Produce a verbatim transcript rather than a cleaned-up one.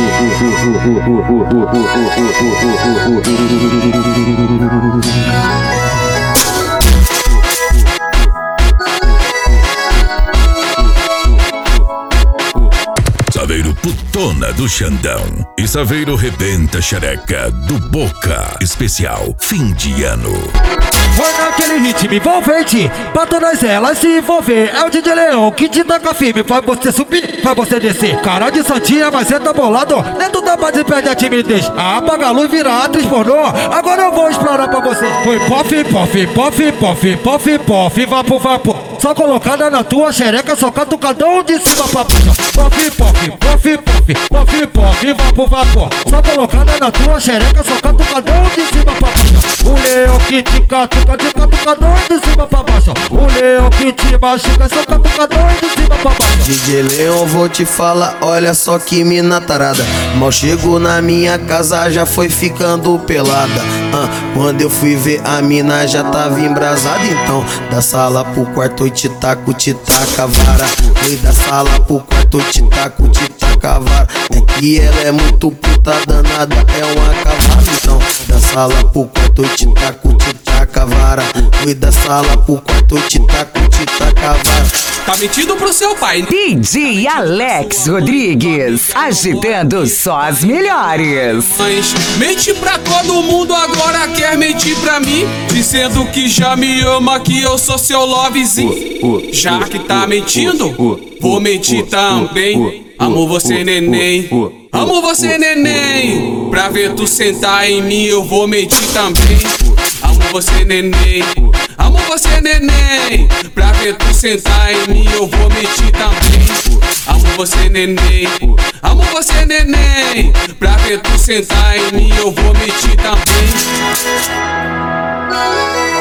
Saveiro putona do Xandão e Saveiro rebenta xereca do Boca Especial fim de ano. Foi naquele ritmo envolvente, pra todas elas se envolver. É o D J Leão que te taca firme, faz você subir, faz você descer. Cara de santinha, mas cê tá bolado, dentro da base perde a timidez. Apaga a luz, vira atriz pornô, agora eu vou explorar pra você. Foi pof, pof, pof, pof, pof, pof, vapo, vapo. Só colocada na tua xereca, só catucadão de cima pra baixo. Pof, pof, pof, pof, pof, pof, vapo, vapo. Só colocada na tua xereca, só catucadão de cima pra baixo. O leão que te catuca, de catucadão de cima pra baixo. O leão que te machuca, só catucadão de cima pra baixo. D J Leão, vou te falar, olha só que mina tarada. Mal chegou na minha casa, já foi ficando pelada. ah, Quando eu fui ver a mina já tava embrasada. Então, da sala pro quarto eu te taco, te taca a vara. Foi da sala pro quarto eu te taco, te taca a vara. É que ela é muito puta danada, é uma cavalo. Então, da sala pro quarto eu te taco, te taca a vara. Foi da sala pro quarto eu te taco, te taca a vara. Tá mentindo pro seu pai. D J Alex Rodrigues, agitando só as melhores. Mas mente pra todo mundo, agora quer mentir pra mim, dizendo que já me ama, que eu sou seu lovezinho. Já que tá mentindo, vou mentir também. Amo você, neném. Amo você, neném. Pra ver tu sentar em mim, eu vou mentir também. Amo você, neném. Amo você, neném. Pra ver tu sentar em mim, eu vou mentir também. Amo você, neném. Amo você, neném. Pra ver tu sentar em mim, eu vou mentir também.